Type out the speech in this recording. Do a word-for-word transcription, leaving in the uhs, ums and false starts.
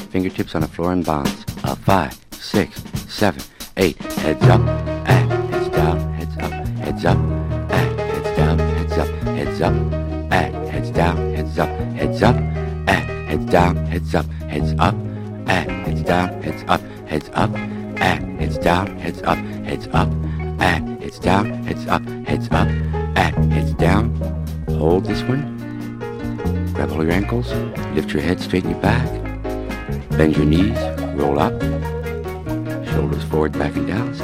fingertips on the floor in bonds. A five, six, seven, eight. Heads up, and heads down, heads up, heads up, and heads down, heads up, heads up, and heads down, heads up, heads up, and heads down, heads up, heads up, and heads down, heads up, heads up, and heads down, heads up, heads up, and heads down, heads up, heads up, and heads down. Hold this one. Grab all your ankles, lift your head, straighten your back, bend your knees, roll up, shoulders forward, back and down,